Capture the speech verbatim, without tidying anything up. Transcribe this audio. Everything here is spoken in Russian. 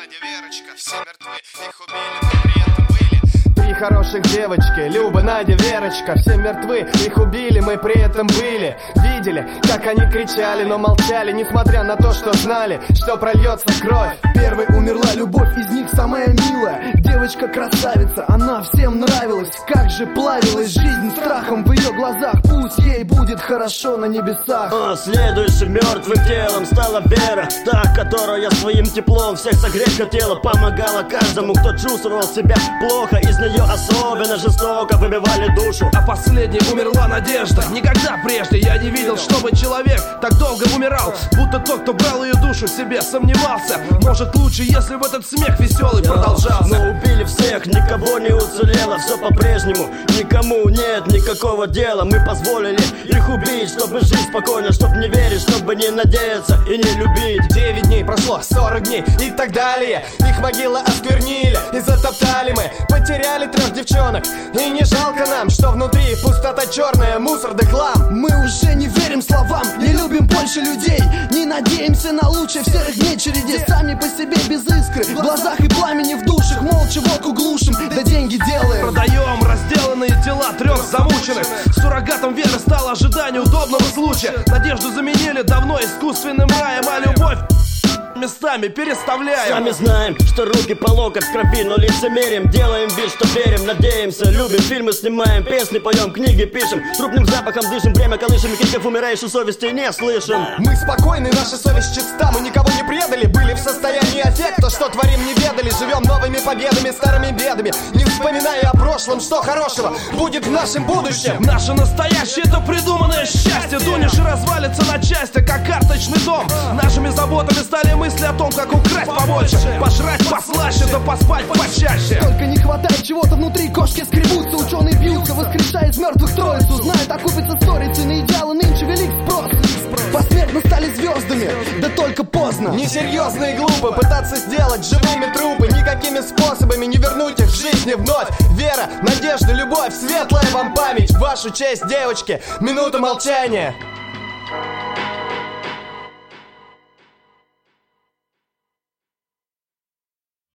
Надя, Верочка, все мертвы, их убили, но при этом были. Три хороших девочки, Люба, Надя, Верочка, все мертвы, их убили, мы при этом были. Видели, как они кричали, но молчали, несмотря на то, что знали, что прольется кровь. Первой умерла любовь, из них самая милая. Девочка красавица, она всем нравилась. Как же плавилась жизнь страхом в ее глазах. Пусть ей будет хорошо на небесах. О, следующим мертвым телом стала Вера, та, которая своим теплом всех согреть хотела. Помогала каждому, кто чувствовал себя плохо. Из нее особенно жестоко выбивали душу. А последней умерла Надежда. Никогда прежде я не видел, чтобы человек так долго умирал. Будто тот, кто брал ее душу, себе сомневался. Может лучше, если бы этот смех веселый продолжался. Но убили всех, никого не уцелело. Все по-прежнему, никому нет никакого дела. Мы позволили их убить, чтобы жить спокойно, чтобы не верить, чтобы не надеяться и не любить. Девять дней прошло, сорок дней и так далее. Их могилы осквернили и затоптали мы. Потеряли трех девчонок, и не жалко нам, что внутри пустота черная, мусор да хлам. Мы уже не верим словам, не любим больше людей. Не надеемся на лучшее в серых дней череде. Сами по себе без искры, в глазах и пламени в душах. Молча водку глушим, да деньги делаем. Продаем разделанные тела трех замученных. Суррогатом веры стало ожидание удобного случая. Надежду заменили давно искусственным раем, а любовь местами переставляем. Сами знаем, что руки по локоть в крови, но лицемерим. Делаем вид, что верим, надеемся, любим. Фильмы снимаем, песни поем, книги пишем. Трупным запахом дышим, время колышем. И криков умирающей совести не слышим. Мы спокойны, наша совесть чиста. Мы никого не предали, были в состоянии аффекта. Что творим, не ведали, живем новыми победами, старыми бедами. Не вспоминая о прошлом, что хорошего будет в нашем будущем. Наше настоящее — это придуманное счастье. Дунешь и развалится на части, как карточный дом. Нашими заботами стали мы мысли о том, как украсть побольше, пожрать послаще, да поспать почаще. Только не хватает чего-то внутри, кошки скребутся, ученые бьются, воскрешая из мертвых троицу. Знают, окупится сторицей, на идеалы нынче велик спрос. Посмертно стали звездами, да только поздно. Несерьезно и глупо пытаться сделать живыми трупы. Никакими способами не вернуть их в жизни вновь. Вера, надежда, любовь, светлая вам память. В вашу честь, девочки, минута молчания.